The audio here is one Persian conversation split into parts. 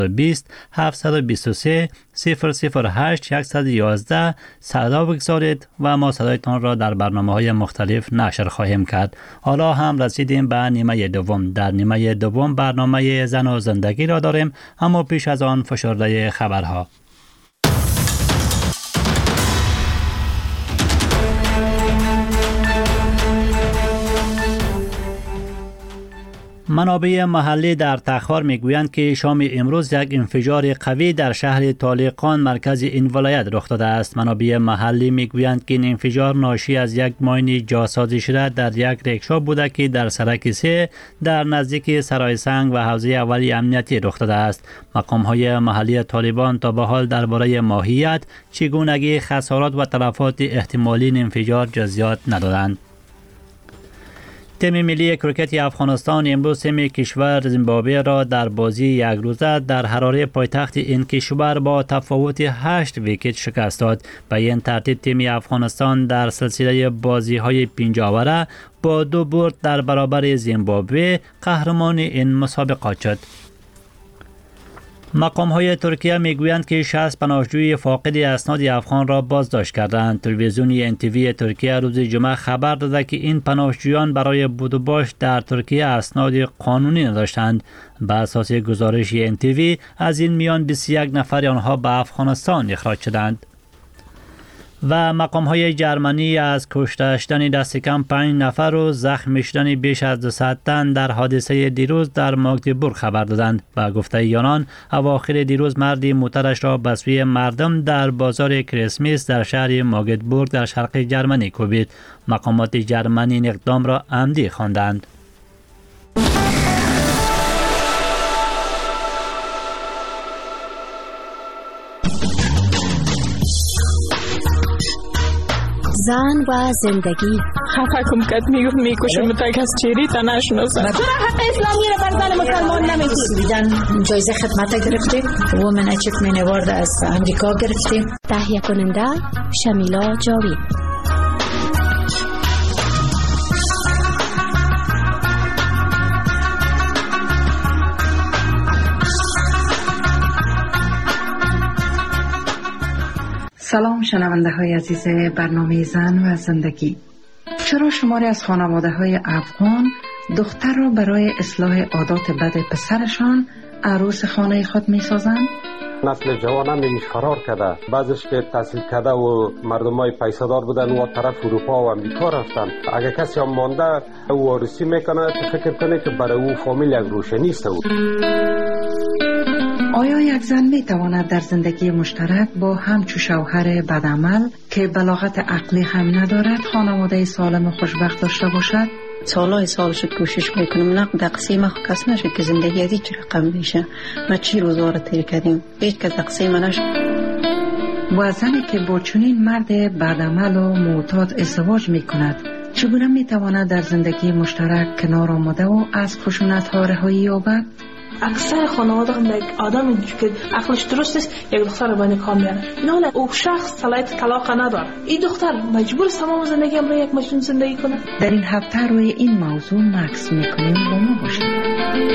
20 723 008 111 صدا بگذارید و ما صدایتان را در برنامه‌های مختلف نشر خواهیم کرد. حالا هم رسیدیم به نیمه دوم. در نیمه دوم برنامه زن و زندگی را داریم، اما پیش از آن فشرده خبرها. منابع محلی در تخار میگویند که شام امروز یک انفجار قوی در شهر طالقان مرکز این ولایت رخ داده است. منابع محلی میگویند که این انفجار ناشی از یک ماین جاسازی شده در یک رکشا بوده که در سرک 3 در نزدیک سرای سنگ و حوزه اولی امنیتی رخ داده است. مقام‌های محلی طالبان تا به حال درباره ماهیت، چگونگی، خسارات و تلفات احتمالی این انفجار جزئیات ندادند. تیم ملی کریکت افغانستان امروز تیم کشور زیمبابوه را در بازی یک روزه در حراره پایتخت این کشور با تفاوت 8 ویکت شکست داد. به این ترتیب تیم افغانستان در سلسله بازی‌های 5 آوره با 2 برد در برابر زیمبابوه قهرمان این مسابقات شد. مقام‌های ترکیه میگویند که 60 پناهجوی فاقد اسناد افغان را بازداشت کردند. تلویزیون NTV ترکیه روز جمعه خبر داده که این پناهجویان برای بود و باش در ترکیه اسناد قانونی نداشتند. بر اساس گزارش NTV از این میان 21 نفر آنها به افغانستان اخراج شدند. و مقام‌های جرمنی از کشته شدن دست کم 5 نفر و زخمی شدن بیش از 200 تن در حادثه دیروز در ماگدبورگ خبر دادند. و گفته آنان اواخر دیروز مردی موترش را به سوی مردم در بازار کریسمس در شهر ماگدبورگ در شرق جرمنی کوبید. مقامات جرمنی این اقدام را عمدی خواندند. زن و زندگی. خفه کم کت میکشم تا کس چیری تا نشناسم. چرا حق اسلامی را بر زن مسلمان نمیدید؟ جایزه خدمت گرفتیم. وومن اچیومنت اوارد از امریکا گرفتیم. تهیه کننده شمیلا جاوید. سلام شنونده های عزیز برنامه زن و زندگی. چرا شماری از خانواده های افغان دختر را برای اصلاح عادات بد پسرشان عروس خانه خود می سازند؟ نسل جوان هم نمیش فرار کرده. بعضش که تحصیل کرده و مردم های پیسادار بودن و طرف اروپا و امریکا رفتن. اگه کسی هم مانده او وارثی میکنه تو فکر کنه که برای او فامیل یک روشنی است. آیا یک زن می تواند در زندگی مشترک با همچو شوهر بدعمل که بلاغت عقلی هم ندارد خانواده سالم و خوشبخت داشته باشد؟ سالهای سال شد کوشش میکنم نقد قسیم کس نشد که زندگی از هیچ رقم میشه. ما چی روزا را تیر کردیم هیچ کس قسیم نشد. و زنی که با چنین مرد بدعمل و معتاد ازدواج میکند چگونه میتواند در زندگی مشترک کنار آمده و از خشونت ها رهایی یابد؟ اکثر خانواده هم یک آدم که عقلش درست است یک دختر رو به نکاح میاره. نه او شخص صلاحیت طلاق نداره. این دختر مجبور است تمام زندگی هم یک مجنون زندگی کنه. در این هفته روی این موضوع مکس میکنیم. با ما باشید.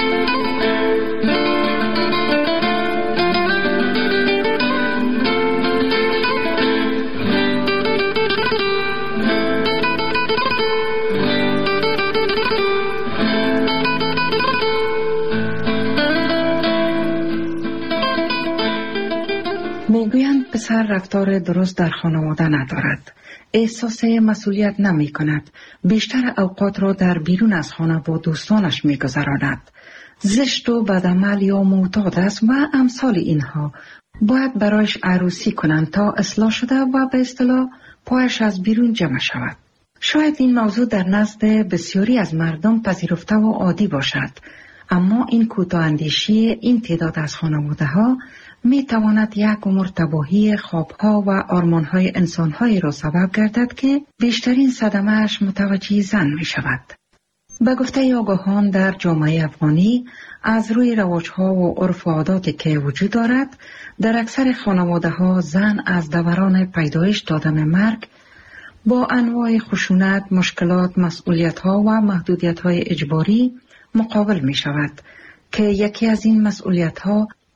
میگویند پسر رفتار درست در خانواده ندارد. احساس مسئولیت نمی کند. بیشتر اوقات را در بیرون از خانه با دوستانش می گذراند. زشت و بدعمل یا معتاد است و امثال اینها. باید برایش عروسی کنند تا اصلاح شده و به اصطلاح پایش از بیرون جمع شود. شاید این موضوع در نزد بسیاری از مردم پذیرفته و عادی باشد. اما این کوتاه‌اندیشی این تعداد از خانواده ها می تواند یک عمر تباهی خوابها و آرمانهای انسانهایی را سبب گردد که بیشترین صدمه‌اش متوجه زن می شود. به گفته آگاهان در جامعه افغانی از روی رواجها و عرف و عاداتی که وجود دارد در اکثر خانواده ها زن از دوران پیدایش تا دم مرگ با انواع خشونت، مشکلات، مسئولیت‌ها و محدودیت‌های اجباری مقابل می شود که یکی از این مسئولیت‌ها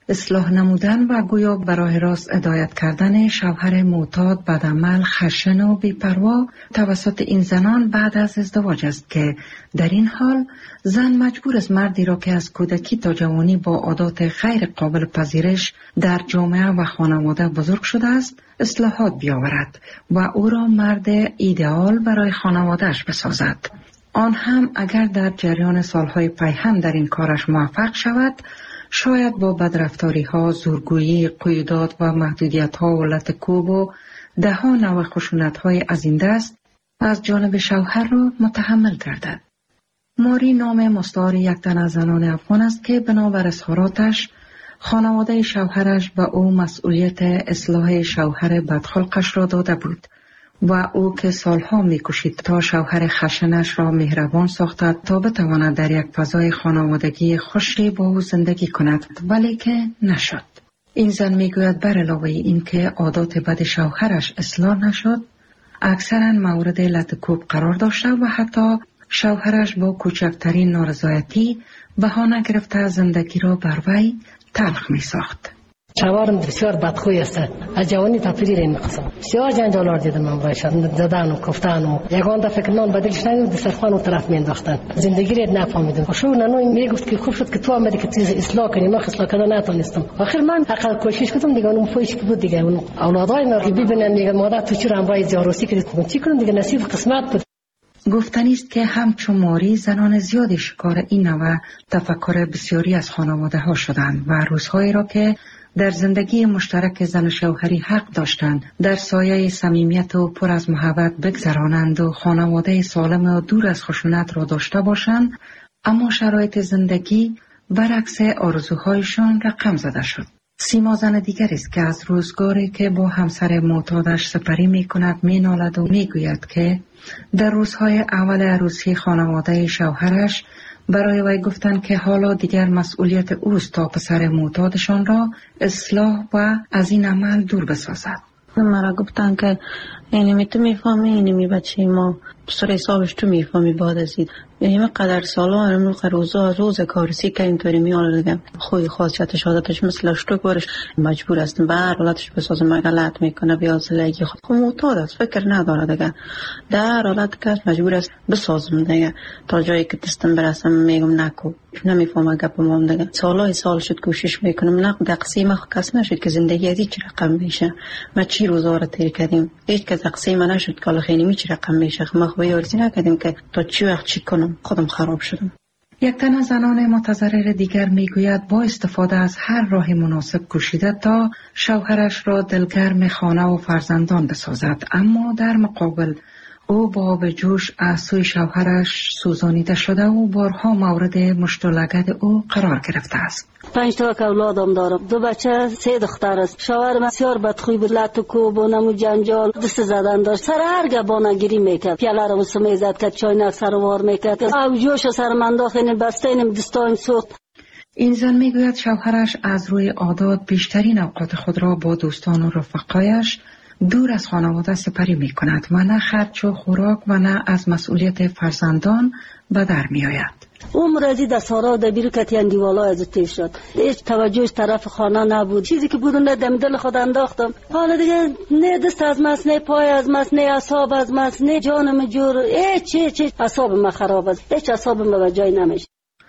اصلاح نمودن و گویا به راه راست هدایت کردن شوهر معتاد، بدعمل، خشن و بی‌پروا توسط این زنان بعد از ازدواج است که در این حال زن مجبور است مردی را که از کودکی تا جوانی با عادات غیر قابل پذیرش در جامعه و خانواده بزرگ شده است اصلاحات بیاورد و او را مرد ایدئال برای خانوادهش بسازد. آن هم اگر در جریان سالهای پیهم در این کارش موفق شود، شاید با بدرفتاری ها، زورگویی، قیودات و محدودیت ها و لط‌کوب و ده ها نوع خشونت های از این دست از جانب شوهر را متحمل گردد. ماری نام مستعار یک تن از زنان افغان است که بنابر اظهاراتش خانواده شوهرش به او مسئولیت اصلاح شوهر بدخلقش را داده بود و او که سالها می‌کوشید تا شوهر خشنش را مهربان ساخته تا بتواند در یک فضای خانوادگی خوشی با او زندگی کند، ولی که نشد. این زن میگوید بر علاوه این که عادات بد شوهرش اصلاح نشد، اکثرا مورد لط‌کوب قرار داشته و حتی شوهرش با کوچکترین نارضایتی بهانه گرفته زندگی را بر وی تلخ می‌ساخت. شوهرم بسیار بدخوی است. از جوانی تا پیری این قسم بسیار جنجال دیدم من برایش زدن و کفتن و یگان دفعه که نان بدلش نگید دسترخوان اون طرف مینداختن. زندگی رو نفهمیدم. شو نانو میگفت که خوب شد که تو آمدی که چیز اصلاح کنی. من اصلاح کردن نتونستم. آخر من حقیقت کوشش کردم دیگه اون فوش که بود دیگه اون اولادای من که ببینن میگه مادر تو چرا همراه زیاروسی کردی چی کنم دیگه نصیب قسمت بود. گفتنی است که همچون ماری زنان زیادی شکار این نوع تفکر بسیاری از خانواده ها شدند و روزهایی را که در زندگی مشترک زن و شوهری حق داشتند در سایه صمیمیت و پر از محبت بگذرانند و خانواده سالم و دور از خشونت را داشته باشند، اما شرایط زندگی برعکس آرزوهایشان رقم زده شد. سیما زن دیگری است که از روزگاری که با همسر معتادش سپری می کند می نالد و می گوید که در روزهای اول عروسی خانواده شوهرش برای وی گفتند که حالا دیگر مسئولیت اوست تا پسر معتادشان را اصلاح و از این عمل دور بسازد. مرا گفتن که اینمی تو میفهمی اینمی بچه ما سر حسابش تو میفهمی بعد از این اینمی قدر سالا امروز روز کارسی که اینطوری میاره دیگه خوی خاصیتش عادتش مثل اشتوک برش مجبور است بر حالتش بسازه غلط میکنه بیا زلگی خود معتاد است فکر نداره دیگه در حالت که مجبور است بسازم دیگه تا جایی که دستم برسم میگم نکو نمیفهمم گپ ما دیگه سالای سال شد کوشش میکنم نه دقیقاً کس نشد که زندگی از چه رقم میشه ما چی روزا رو طی کردیم هیچ کس دقیقاً نشد که حالا خیلی چه رقم میشه ما خوبی ارزی نکردیم که تا چی وقت چی کنم خودم خراب شدم. یک تن از زنان متضرر دیگر میگوید با استفاده از هر راه مناسب کوشیده تا شوهرش را دلگرم خانه و فرزندان بسازد، اما در مقابل او با به جوش از سوی شوهرش سوزانیده شده و بارها مورد مشت و لگد او قرار گرفته است. 5 تا اولادم دارم، 2 بچه 3 دختر است. شوهرم بسیار بدخوی بود، لط و کوب و نمو جنجال دست زدن داشت. سر هر گبانگیری میکرد، پیاله رو سمی زد کرد، چاینک سر وار میکرد، او جوش سر من داخل بسته اینم دستایم سوخت. این زن میگوید شوهرش از روی عادات بیشترین اوقات خود را با دوستان و رفقایش دور از خانواده سپری می کند و نه خرچ و خوراک و نه از مسئولیت فرزندان به در می آید. عمر ازی در سارا و در بیرو کتیان دیوالا از تیف شد. هیچ توجهش طرف خانه نبود. چیزی که بود نه دم دل خود انداختم. حالا دیگه نه دست از ماست، نه پای از ماست، نه اعصاب از ماست، نه جانم جور. هیچ اعصاب ما خراب است. هیچ اعصاب ما به جای نمیشه.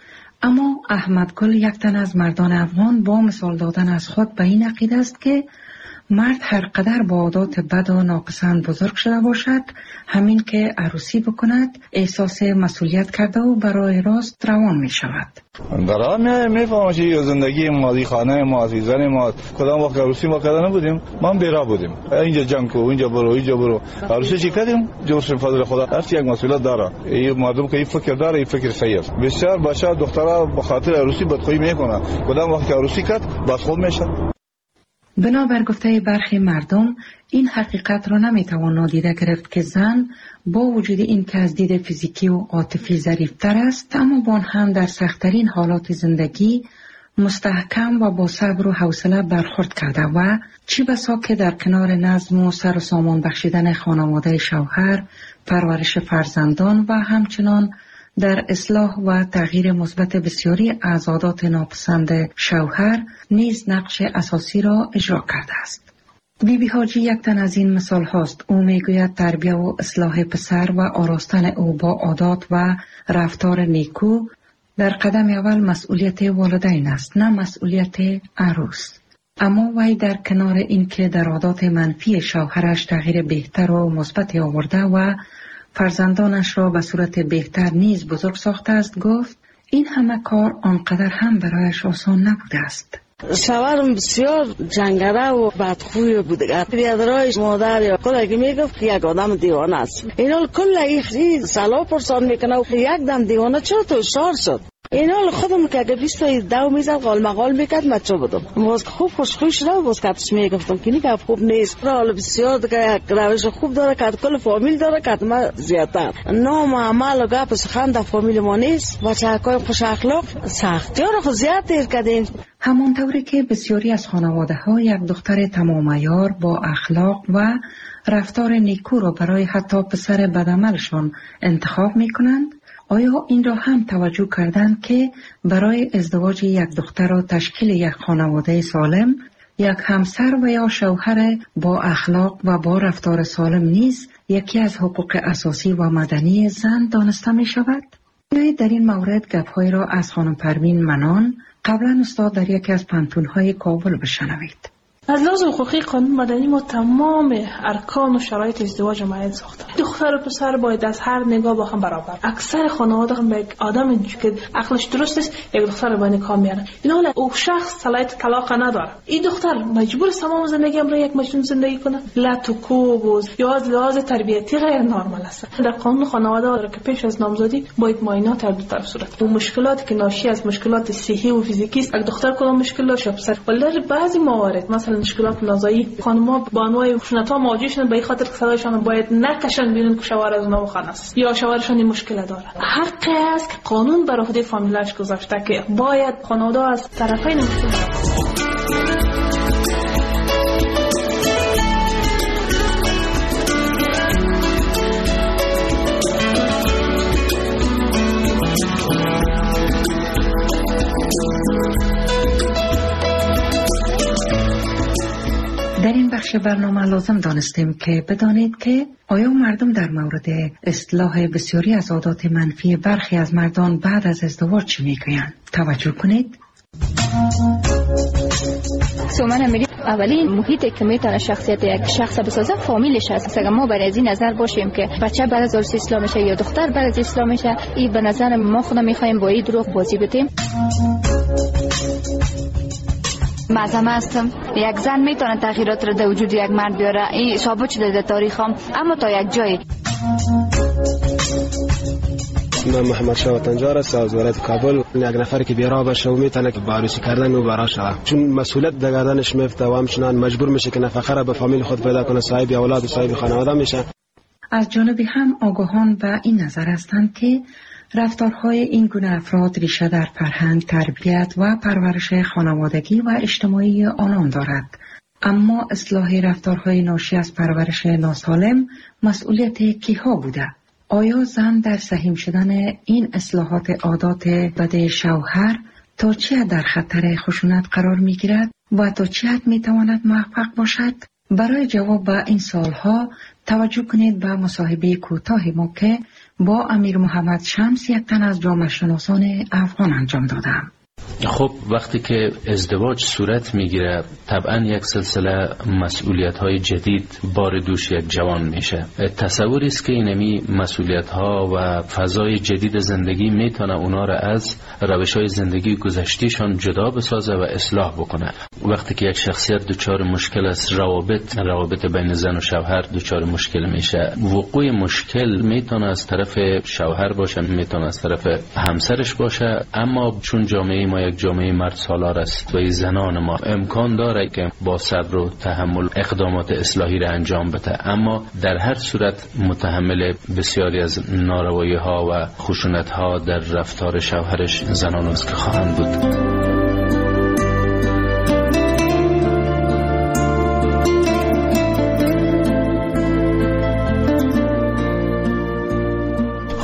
اما احمد گل یک تن از مردان افغان با مثال دادن از خود به این عقیده است که مرد هر قدر با عادات بد و ناپسند بزرگ شده باشد، همین که عروسی بکند احساس مسئولیت کرده و برای راست روان می شود. در آن میفهمم که زندگی ماضی خانه ما عزیزان ما کدام وقت عروسی ما کردن نبودیم، ما بیرا بودیم، اینجا جنگ کو اینجا برو عروسی چی کردیم جورش فضل خدا هر یک مسئولیت داره. این مردم که این فکر داره این فکر صحیح است. بسیار بچه دخترها به خاطر عروسی بدخویی میکنه، کدام وقت عروسی کرد بدخو میشه. بنابر گفته برخی مردم این حقیقت را نمیتوان نادیده گرفت که زن با وجود این که از دید فیزیکی و عاطفی ظریف‌تر است، اما با هم در سخت‌ترین حالات زندگی مستحکم و با صبر و حوصله برخورد کرده و چی بسا که در کنار نظم و سر و سامان بخشیدن خانواده شوهر، پرورش فرزندان و همچنان در اصلاح و تغییر مثبت بسیاری از عادات ناپسند شوهر نیز نقش اساسی را اجرا کرده است. بیبی حاجی یک تن از این مثال هاست. او میگوید تربیت و اصلاح پسر و آراستن او با عادات و رفتار نیکو در قدم اول مسئولیت والدین است، نه مسئولیت عروس. اما وی در کنار اینکه در عادات منفی شوهرش تغییر بهتر و مثبت آورده و فرزندانش را به صورت بهتر نیز بزرگ ساخته است، گفت این همه کار آنقدر هم برایش آسان نبوده است. شوهرم بسیار جنگره و بدخوی بوده. بیادرایش مادر یا کلگی میگفت که یک آدم دیوانه است. این حال کل سلا پرسان میکنه و یک دم دیوانه چرا تو شار شد؟ این حال خودم که اگه 22 میزد قال مقال میکرد من چه بدم باز خوب خوشخوی شده و باز کتش میگفتم که نیگه خوب نیست. حال بسیار دیگه یک روش خوب داره که کل فامیل داره که ما زیادتر نام عمل و گپ سخن در فامیل ما نیست. بچه های خوش اخلاق سختی ها رو خود زیاد دیر کردیم. همانطوری که بسیاری از خانواده ها یک دختر تمام عیار با اخلاق و رفتار نیکو را برای حتی پسر بدعملشان انتخاب میکنند، آیا این را هم توجه کردند که برای ازدواج یک دختر و تشکیل یک خانواده سالم، یک همسر و یا شوهر با اخلاق و با رفتار سالم نیز یکی از حقوق اساسی و مدنی زن دانسته می شود؟ در این مورد گپ‌های را از خانم پروین منان، قبلا استاد در یکی از پانتون‌های کابل بشنوید. از لحاظ حقوقی قانون مدنی ما تمام ارکان و شرایط ازدواج معین ساختیم. دختر و پسر باید از هر نگاه با هم برابر. اکثر خانواده هم یک آدم که عقلش درست است یک دختر با نکاح میارن. این حالا او شخص صلاحیت طلاق نداره. این دختر مجبور تمام زندگی هم را یک مجنون زندگی کنه. لط و کوب یا از لحاظ تربیتی غیر نرمال است. در قانون خانواده را که پیش از نامزدی باید معاینات هر دو طرف صورت. اون مشکلاتی که ناشی از مشکلات صحی و فیزیکی است، یک دختر کدام مشکل داشته پسر. ولی در بعضی موارد مثلا مشکلات نازایی خانم‌ها با انواع خشونت‌ها مواجه شدن به خاطر که صدایشان باید نکشن بیرون که شوهر از اونها بخوان است یا شوهرشان این مشکل داره. حقی است که قانون بر عهده فامیلش گذاشته که باید خانواده از طرفین در این بخش برنامه لازم دانستیم که بدانید که آیا مردم در مورد اصلاح بسیاری از عادات منفی برخی از مردان بعد از ازدواج چی میگویند؟ توجه کنید. سومن امیری اولین محیطی که میتونه شخصیت یک شخص بسازه فامیلش هست. اگر ما برای از این نظر باشیم که بچه بعد از عروسی اسلام میشه یا دختر بعد از اسلام میشه، این به نظر ما خودمون میخوایم با این دروغ بازی بدیم. مذهب هستم. یک زن میتونه تغییرات رو در وجود یک مرد بیاره. این ثابت شده در تاریخ هم، اما تا یک جایی. من محمد شاه وطنجار است از ولایت کابل. یک نفر که بیراه باشه و میتونه که با عروسی کردن او برا شود، چون مسئولیت در گردنش میفته و همچنان مجبور میشه که نفقه را به فامیل خود پیدا کنه، صاحب اولاد و صاحب خانواده میشه. از جانبی هم آگاهان به این نظر هستند که رفتارهای این گونه افراد ریشه در فرهنگ، تربیت و پرورش خانوادگی و اجتماعی آنان دارد. اما اصلاح رفتارهای ناشی از پرورش ناسالم مسئولیت کیها بوده؟ آیا زن در سهیم شدن این اصلاحات عادات بد شوهر تا چه حد در خطر خشونت قرار می گیرد و تا چه حد می تواند موفق باشد؟ برای جواب به این سوالها توجه کنید به مصاحبه کوتاه ما که با امیر محمد شمس، یک تن از جامعه شناسان افغان انجام دادم. خب وقتی که ازدواج صورت میگیره طبعا یک سلسله مسئولیت های جدید بار دوش یک جوان میشه. تصوری است که اینمی مسئولیت ها و فضای جدید زندگی میتونه اونا را از روش های زندگی گذشتیشان جدا بسازه و اصلاح بکنه. وقتی که یک شخصیت دچار مشکل است، روابط بین زن و شوهر دچار مشکل میشه. وقوع مشکل میتونه از طرف شوهر باشه، میتونه از طرف همسرش باشه، اما چون جامعه ما یک جامعه مرد سالار است و زنان ما امکان داره که با صبر و تحمل اقدامات اصلاحی را انجام بده، اما در هر صورت متحمل بسیاری از ناروایی ها و خشونت ها در رفتار شوهرش زنان است که خواهند بود.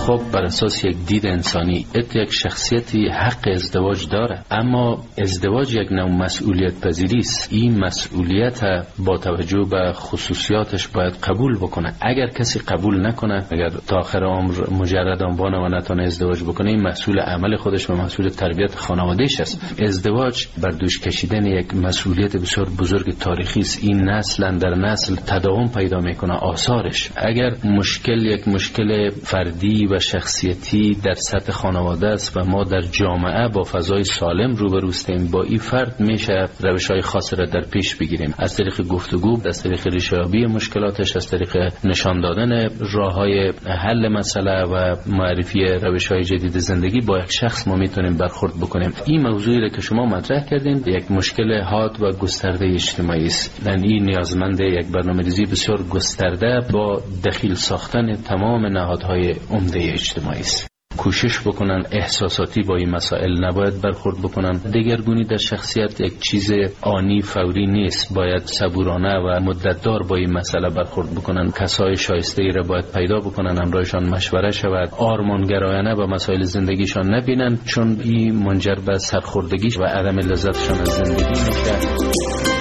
خب بر اساس یک دید انسانی یک شخصیتی حق ازدواج داره، اما ازدواج یک نوع مسئولیت پذیری است. این مسئولیت با توجه به خصوصیاتش باید قبول بکنه. اگر کسی قبول نکنه، اگر تا آخر عمر مجرد آنبانه و نتونه ازدواج بکنه، این مسئول عمل خودش و مسئول تربیت خانوادهش است. ازدواج بر دوش کشیدن یک مسئولیت بسیار بزرگ تاریخی است. این نسل در نسل تداوم پیدا میکنه آثارش. اگر یک مشکل فردی و شخصیتی در سطح خانواده است و ما در جامعه با فضای سالم روبرو هستیم، با این فرد میشه روش‌های خاص را در پیش بگیریم، از طریق گفتگو، از طریق ریشه‌یابی مشکلاتش، از طریق نشان دادن راه‌های حل مسئله و معرفی روش‌های جدید زندگی با یک شخص ما میتونیم برخورد بکنیم. این موضوعی را که شما مطرح کردین یک مشکل حاد و گسترده اجتماعی است. این نیازمند یک برنامه‌ریزی بسیار گسترده با دخیل ساختن تمام نهادهای عمده اجتماعی است. کوشش بکنن احساساتی با این مسائل نباید برخورد بکنن. دگرگونی در شخصیت یک چیز آنی فوری نیست، باید صبورانه و مدتدار با این مسئله برخورد بکنن. کسای شایسته ای را باید پیدا بکنن، همراهشان مشوره شود، آرمانگرایانه به مسائل زندگیشان نبینن، چون این منجر به سرخوردگی و عدم لذتشان از زندگی میشه.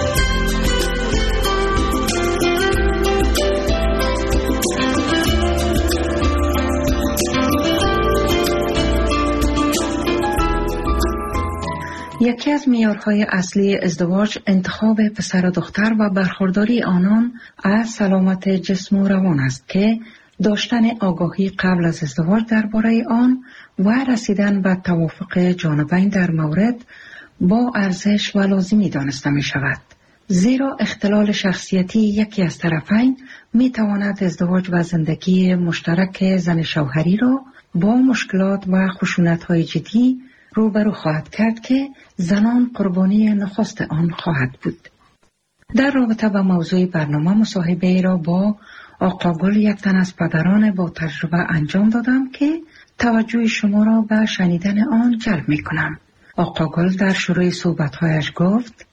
یکی از معیارهای اصلی ازدواج انتخاب پسر و دختر و برخورداری آنان از سلامت جسم و روان است که داشتن آگاهی قبل از ازدواج درباره آن و رسیدن به توافق جانبین در مورد با ارزش و لازمی دانسته می شود. زیرا اختلال شخصیتی یکی از طرفین می تواند ازدواج و زندگی مشترک زن شوهری را با مشکلات و خشونت‌های جدی روبرو خواهد کرد که زنان قربانی نخست آن خواهد بود. در رابطه با موضوع برنامه مصاحبه را با آقا گل، یک تن از پدران با تجربه انجام دادم که توجه شما را به شنیدن آن جلب می کنم. آقا گل در شروع صحبت‌هایش گفت: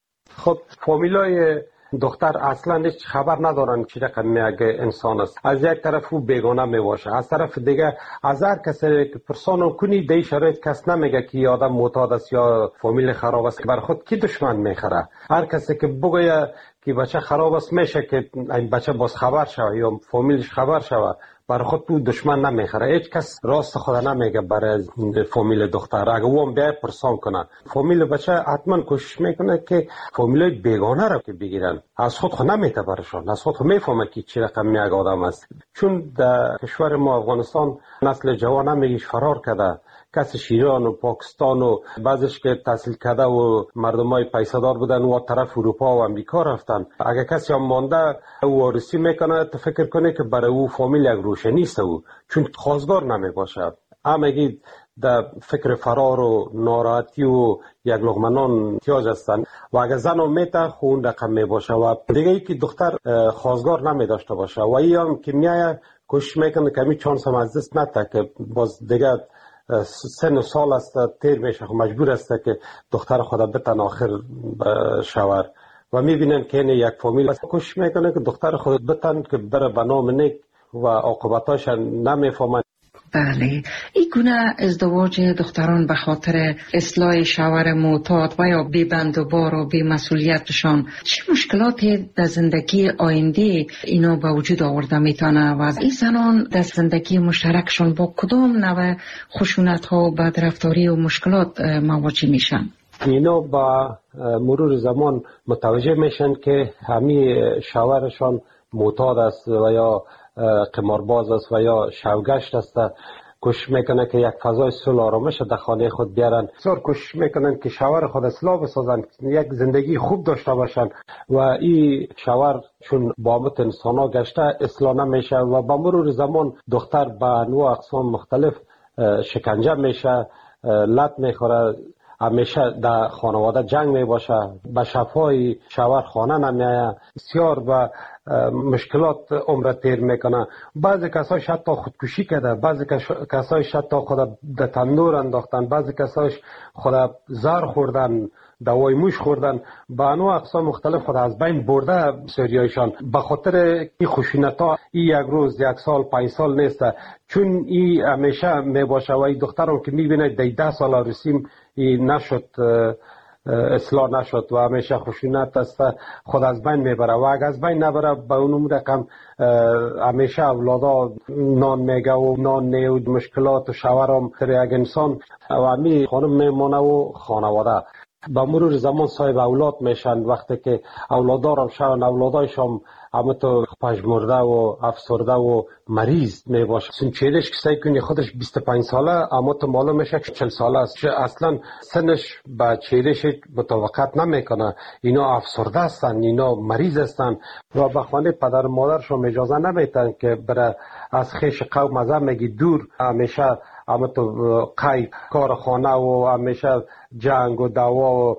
خب فامیلای دختر اصلا هیچ خبر ندارن چی رقم یک انسان است. از یک طرف او بیگانه می باشه، از طرف دیگه از هر کسی که پرسان کنی دی شرایط کس نمیگه که آدم معتاد است یا فامیل خراب است. بر خود کی دشمن میخره؟ هر کسی که بگه که بچه خراب است میشه که این بچه باز خبر شوه یا فامیلش خبر شوه، برای خود تو دشمن نمیخره. هیچ کس راست خود نمیگه برای فامیل دختر. اگه او هم بیای پرسان کنه فامیل بچه حتما کوشش میکنه که فامیل بیگانه را که بگیرن. از خود نمیته برشان، از خود میفهمه که چی رقم یک آدم است. چون در کشور ما افغانستان نسل جوان همیش فرار کرده. کسی ایران و پاکستان و بعضش که تحصیل کرده و مردمای پیسه‌دار بودن و طرف اروپا و امریکا رفتن. اگه کسی هم مانده او وارثی میکنه، تو فکر کنه که برای او فامیل یک روشنی است، او چون خواستگار نمی باشه. همگی در فکر فرار و ناراحتی و یک لقمه نان احتیاج هستن و اگه زن هم میته خون رقم می باشه و دیگه ای که دختر خواستگار نمی داشته باشه و ای هم که میایه کوشش میکنه کمی چانس هم از دست نده که باز دیگه سن و سال است تیر میشه، مجبور است که دختر خدا بتن آخر شوهر و میبینن که این یک فامیل کوشش میکنه که دختر خود بتن که بره به نام نیک و عاقبتاش نمیفهمن. بله، این گونه ازدواج دختران به خاطر اصلاح شوهر معتاد و یا بی بند و بار و بی مسئولیتشان چه مشکلاتی در زندگی آینده اینا به وجود آورده میتونه و این زنان در زندگی مشترکشان با کدام نوع خشونت ها و بدرفتاری و مشکلات مواجه میشن؟ اینا با مرور زمان متوجه میشن که همین شوهرشان معتاد است و یا قمارباز است و یا شوگشت است. کوشش میکنه که یک فضای صلح آرامش در خانه خود بیارن. بسیار کوشش میکنن که شوهر خود اصلاح بسازن، یک زندگی خوب داشته باشن و این شوهر چون بابت انسان ها گشته اصلاح نمیشه و با مرور زمان دختر به انواع اقسام مختلف شکنجه میشه، لط میخوره، همیشه در خانواده جنگ می باشه، به شفای شوهر خانه نمیایه، بسیار به مشکلات عمر تیر میکنه. بعضی کسایش حتی خودکشی کرده، بعضی کسایش حتی خود در تندور انداختن، بعضی کسایش خود زهر خوردن دوای موش خوردن، به انواع اقسام مختلف خود از بین برده بسیاریایشان. به خاطر این خشونت‌ها این یک روز، یک سال، 5 سال نیست، چون این همیشه میباشه و این دختران که میبینید 10 سال عروسیم این نشد، اصلاح نشد و همیشه خشونت است، خود از بین میبره و اگر از بین نبره به اون رقم همیشه اولادا نان میگه و نان نه و مشکلات و شوهرم تر یک انسان و همی خانم میمانه و خانواده با مرور زمان صاحب اولاد میشن. وقتی که اولادارم شون، اولادایشم اما تو پژمرده و افسرده و مریض میباشه. چون چیرش کسایی کنی خودش 25 ساله اما تو معلوم میشه 40 ساله است، اصلا سنش با چیرش مطابقت نمیکنه. اینا افسرده هستن، اینا مریض هستن و به خانه پدر و مادرشون اجازه نمیدن که بره از خیش قوم ازه میگی دور. همیشه اما تو قید کار خانه و همیشه جنگ و دعوا و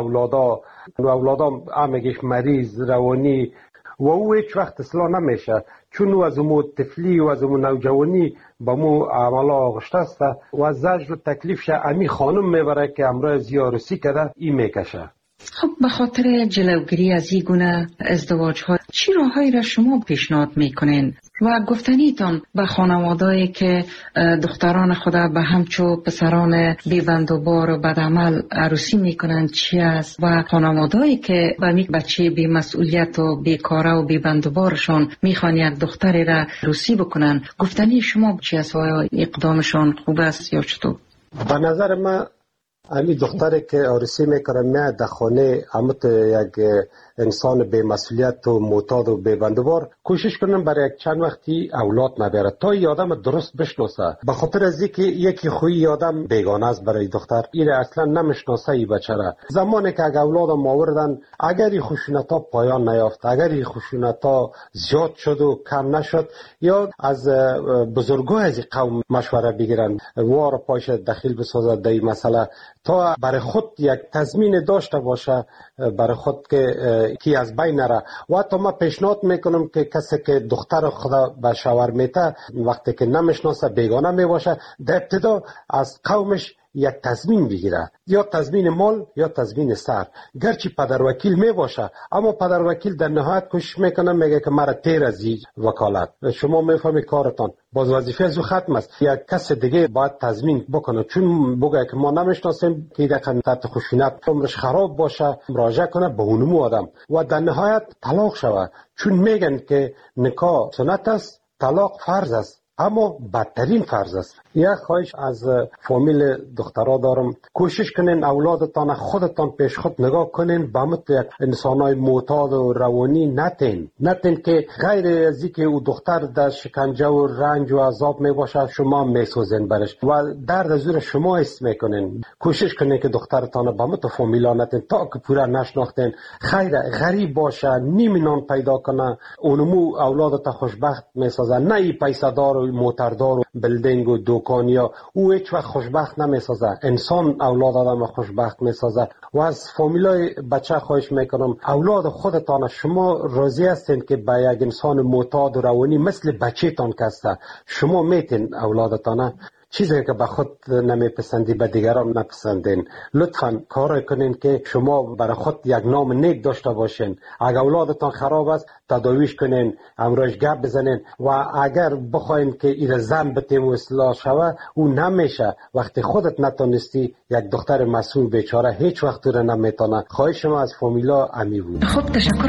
اولادا همگیش مریض روانی و او هیچ وقت اصلاح نمیشه، چون او از امو طفلی و از امو نوجوانی با مو عملا آغشته است و زجر و تکلیفش امی خانم میبره که امرای زیارسی کده این میکشه. خب به خاطر جلوگیری از این گونه ازدواج ها چی راههایی را شما پیشنهاد میکنین و گفتنیتان به خانوادهایی که دختران خدا به همچو پسران بی‌بندوبار و بدعمل عروسی میکنن چی است و خانوادهایی که به یک بچه بی مسئولیت و بیکاره و بی‌بندوبارشان میخوان یک دختری را عروسی بکنن، گفتنی شما چی است و اقدامشان خوب است یا چطور؟ به نظر من امی دختری که عروسی میکنه میاد در خانه امت یک انسان بی مسئولیت و معتاد و بی بندوبار کوشش کنن برای یک چند وقتی اولاد نبره تا این آدم درست بشناسه. به خاطر از اینکه یکی خوی آدم بیگانه است برای دختر، این اصلا نمیشناسه این بچه را. زمانی که اگه اولادم آوردن، اگر این خشونت‌ها پایان نیافت، اگر این خشونت‌ها زیاد شد و کم نشد، یا از بزرگای از قوم مشوره بگیرن وار پاش دخیل بسازد در این مسئله تا برای خود یک تضمین داشته باشه برای خود که کی از بین نره. و حتی ما پیشنهاد میکنم که کسی که دختر خدا به شوهر میته وقتی که نمیشناسه بیگانه میباشه، در ابتدا از قومش یک تضمین بگیره، یا تضمین مال یا تضمین سر. گرچه پدر وکیل می باشه اما پدر وکیل در نهایت کوشش میکنه میگه که مرا تیر از این وکالت شما میفهمی کارتان باز وظیفه از ختم است، یک کس دیگه باید تضمین بکنه، چون بگه که ما نمیشناسیم که دقیقا تحت خشونت عمرش خراب باشه مراجعه کنه به اونمو آدم و در نهایت طلاق شوه. چون میگن که نکاح سنت است، طلاق فرض است، اما بدترین فرض است. یک خواهش از فامیل دخترها دارم، کوشش کنین اولادتان خودتان پیش خود نگاه کنین، به مت یک انسانای معتاد و روانی نتین که غیر از اینکه او دختر در شکنجه و رنج و عذاب می باشه شما میسوزین برش و درد از او شما حس میکنین. کوشش کنین که دخترتان به مت فامیلا نتین تا که پورا نشناختین، خیر غریب باشه نیم نان پیدا کنه اونمو اولادت خوشبخت میسازه، نه ای پیسه دار و موتردار و بلدینگ و دکانیا او هیچ وقت خوشبخت نمیسازه. انسان اولاد آدم خوشبخت میسازه. و از فامیلای بچه خواهش میکنم اولاد خودتان شما راضی هستین که به یک انسان معتاد و روانی مثل بچه تان کسته شما میتین اولادتان چیزی که به خود نمیپسندی به دیگران نپسندین. لطفاً کار کنین که شما برای خود یک نام نیک داشته باشین. اگر اولادتان خراب است تداویش کنین، امروز گپ بزنین و اگر بخواین که این زن بتیم و اصلاح شوه او نمیشه. وقتی خودت نتونستی یک دختر مسئول بیچاره هیچ وقت تو را نمیتونه. خواهش ما از فامیلا امی بود. خب تشکر.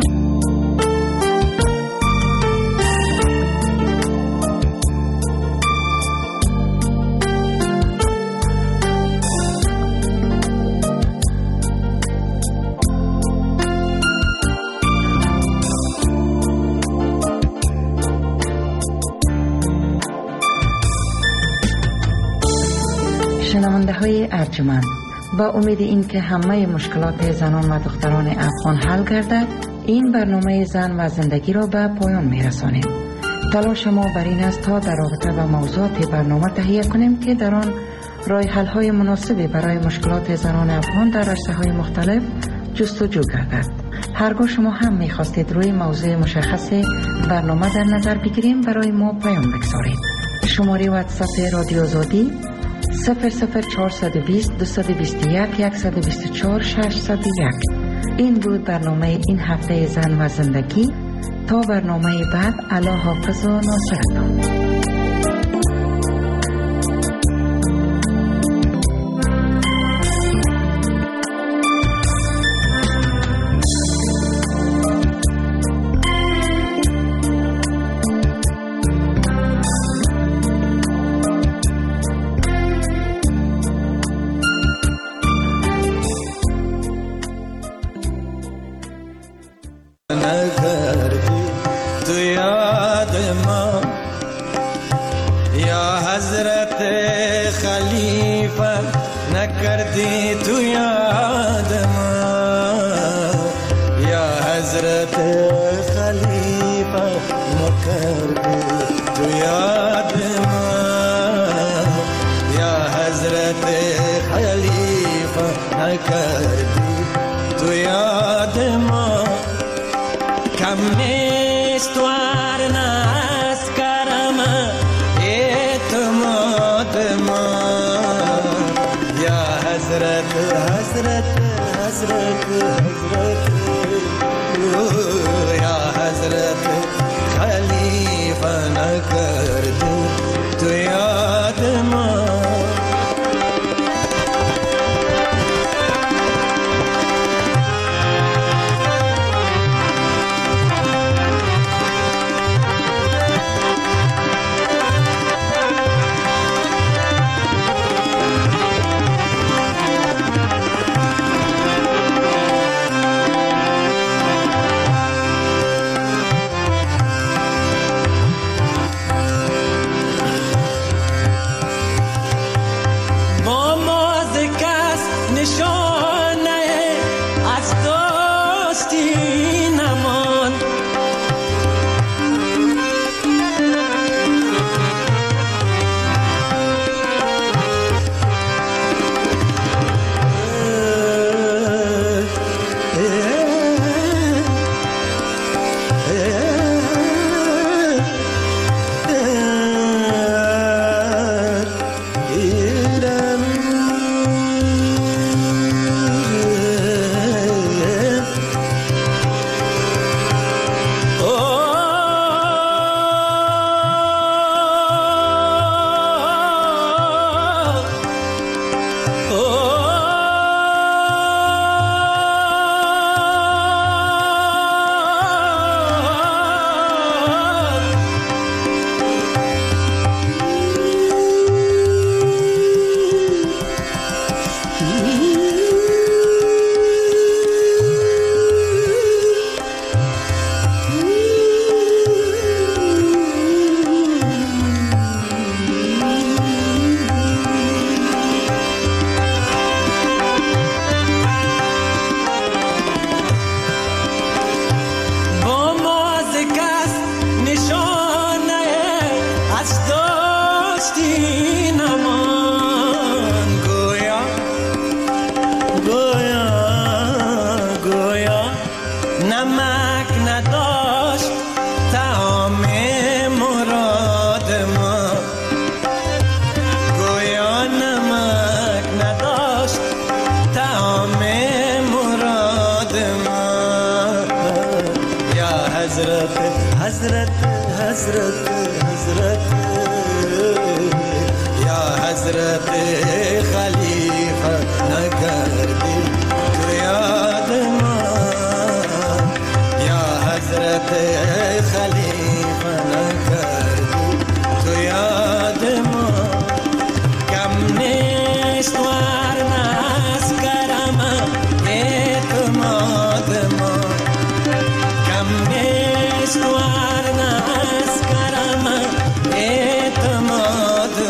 شنونده های ارجمند، با امید این که همه مشکلات زنان و دختران افغان حل گردد این برنامه زن و زندگی را به پایان می رسانیم. تلاش ما بر این است تا در رابطه با موضوعات برنامه تهیه کنیم که در آن راه حل های مناسبی برای مشکلات زنان افغان در عرصه های مختلف جستجو گردد. هرگاه شما هم می خواستید روی موضوع مشخص برنامه در نظر بگیریم برای ما پیام بگذارید. شماره واتساپ رادیو آزادی 00420 221 124 601. این بود برنامه این هفته زن و زندگی. تا برنامه بعد، الله حافظ و ناصرتان.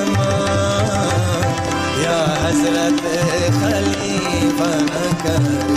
Hazrat Khalifa na kar